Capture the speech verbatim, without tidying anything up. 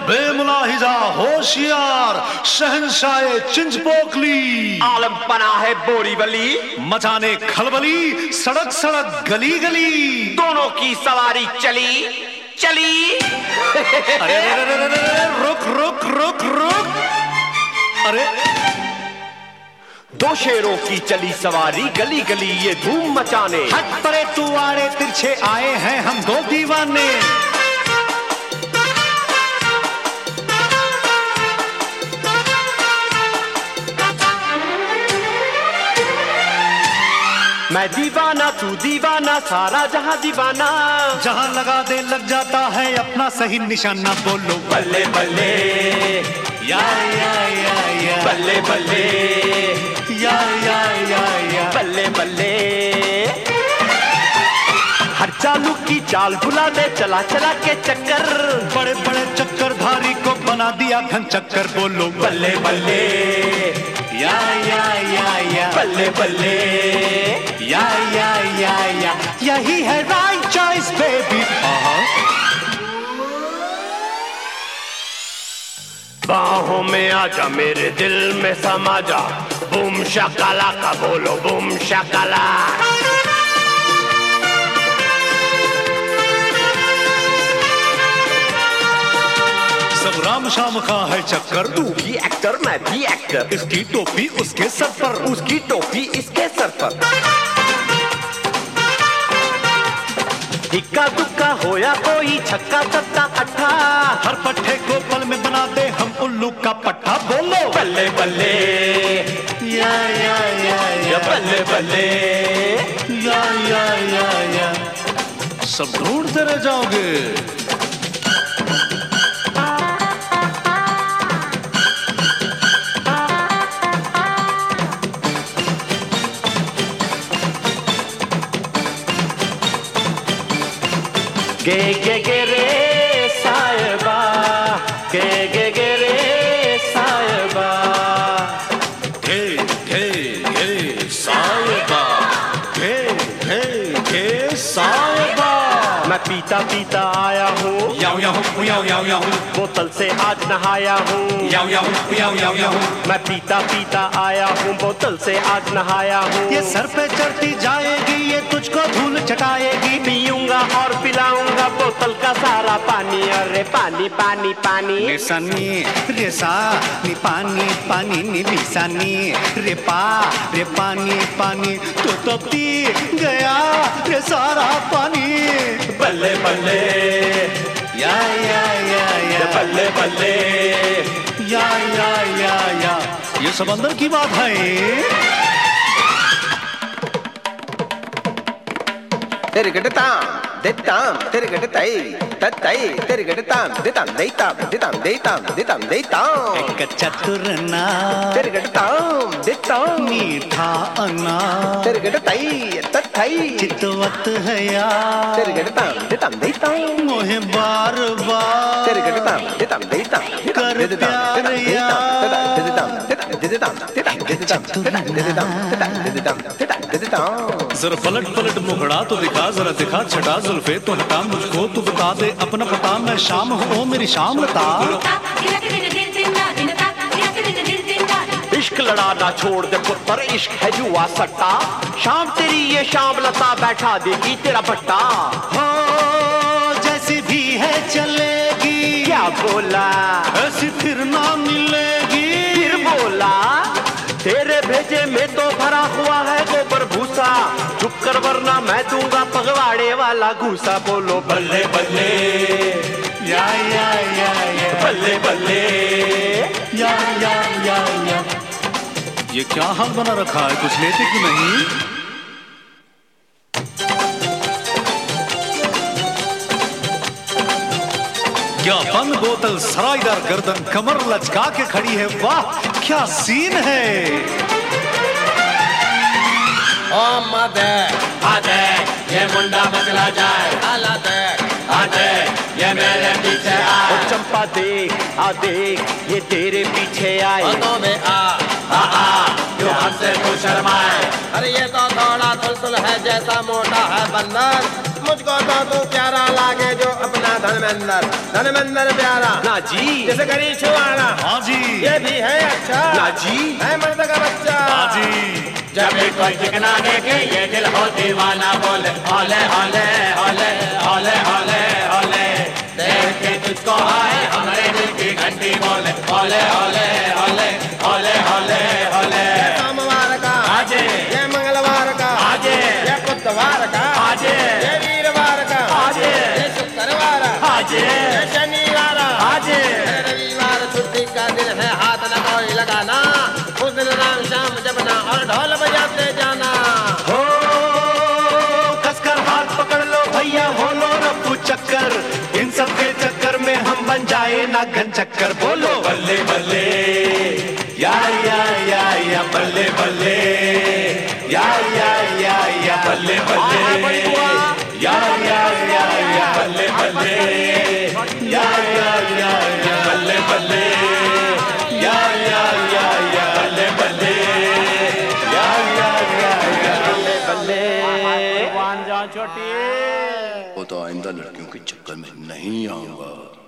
बेमुलाहिजा होशियार शहंशाह चिंचपोकली, आलम पना है बोरीवली, मचाने खलबली सड़क सड़क गली गली, दोनों की सवारी चली चली। अरे अरे अरे अरे अरे रुक रुक रुक रुक, अरे दो शेरों की चली सवारी गली गली ये धूम मचाने। हट परे तू आड़े तिरछे आए हैं हम दो दीवाने। मैं दीवाना तू दीवाना सारा जहां दीवाना, जहां लगा दे लग जाता है अपना सही निशाना। बोलो बल्ले बल्ले या या या या, बल्ले बल्ले या या या या, बल्ले बल्ले। हर चालू की चाल भुला दे चला चला के चक्कर, बड़े बड़े चक्कर धारी को बना दिया घन चक्कर। बोलो बल्ले बल्ले या या या या, बल्ले बल्ले या या या या, यही है राइट चॉइस बेबी। बाहों में आजा मेरे दिल में समा जा, बूम शाकाला का बोलो बूम शाकाला। सब राम शाम का है चक्कर, तू भी एक्टर मैं भी एक्टर, इसकी टोपी उसके सर पर, उसकी टोपी इसके सर पर। इक्का दुक्का होया कोई छक्का सत्ता अट्ठा, हर पट्टे को पल में बना दे हम उल्लू का पट्टा। बोलो बल्ले बल्ले या या या या, बल्ले बल्ले या या या या, सब ढूंढते रह जाओगे। गे गे गे रे साहिबा, गे गे गे रे साहिबा, गे गे गे साहिबा, गे गे गे साहिबा। मैं पीता पीता आया हूँ, याओ याओ याओ याओ याओ, बोतल से आज नहाया हूँ। याओ याओ याओ याओ याओ, मैं पीता पीता आया हूँ, बोतल से आज नहाया हूँ। ये सर पे चढ़ती जाएगी, ये तुझको धूल चटाएगी। पीऊंगा और पिलाऊंगा बोतल का सारा पानी। अरे पानी पानी पानी, रेसानी रेसा नी पानी पानी नी बिसानी, रे पा रे पानी पानी, तू तो पी गया रे सारा पानी। बल्ले बल्ले या या या या, बल्ले बल्ले या या या या, ये सब अंदर की बात है। तेरे गटे ताम देताम, तेरे गटे ताई तताई, तेरे गटे ताम देताम देताम देताम देताम देताम देताम। एक चतुर ना तेरे गटे ताम देताम, मीठा अन्ना तेरे गटे ताई तताई, चितवत है यार, तेरे गटे ताम देताम देताम, मोहे बार बार तेरे गटे ताम देताम देताम कर प्यार यार, देताम देताम देताम देताम देताम देताम देताम देताम। जरा पलट पलट मुखड़ा तो दिखा, जरा दिखा छटा जुल्फे तो हटा, मुझको तू बता दे अपना पता, मैं शाम हूँ ओ मेरी शाम लता। इश्क लड़ाना छोड़ दे पुत्र, इश्क है जुआ सट्टा, शाम तेरी ये शाम लता बैठा देगी तेरा भट्टा। हो जैसी भी है चलेगी, क्या बोला ऐसी फिर ना मिलेगी। फिर बोला तेरे भेजे में तो भरा हुआ है गोबर भूसा, चुप कर वरना मैं दूंगा पगवाड़े वाला घूसा। बोलो बल्ले बल्ले या या या या, बल्ले बल्ले या या या या। ये क्या हाल बना रखा है, कुछ लेते कि नहीं? क्या बंद बोतल सराइदार गर्दन कमर लचका के खड़ी है, वाह क्या सीन है। ओ मदे आदे ये मुंडा बचला जाए, आला दे आदे ये मेरे पीछे आए। ओ चंपा देख आ देख ये तेरे पीछे आए, पदों में आ जो हमसे तू शर्माए। अरे ये तो थोड़ा तुलतुल है जैसा मोटा है बंदर, मुझको तो तू प्यारा लागे जो अपना धर्मेंद्र। धर्मेंद्र प्यारा ना जी, जैसे करी छुआना, हाँ जी, ये भी है अच्छा, ना जी, है मर्द का बच्चा। हाँ जी। जब भी कोई चिकना देखे ये दिल हो दीवाना बोले हौले हौले हौले हौले हौले हौले, देख के तुझको आए हमारे दिल की घंटी बोले हौले हौले हौले हौले हौले हौले। सोमवार का आजे, ये मंगलवार का आजे, ये बुधवार का आजे, ये वीरवार का आजे, ये शुक्रवार आजे, ये शनिवार आजे। रविवार छुट्टी का दिन है, हाथ न कोई लगाना, उस दिन राम शाम जपना और ढोल बजाते जाना। हो कसकर हाथ पकड़ लो भैया, हो लो रफ्फू चक्कर, इन सब के चक्कर में हम बन जाए ना घन चक्कर। बोलो बल्ले बल्ले या या या या बल्ले बल्ले या या या या बल्ले बल्ले या या या या बल्ले बल्ले या या या या बल्ले बल्ले या या या या बल्ले बल्ले या या या या बल्ले बल्ले। भगवान जान छोटी, वो तो आइंदा लड़कियों के चक्कर में नहीं आऊंगा।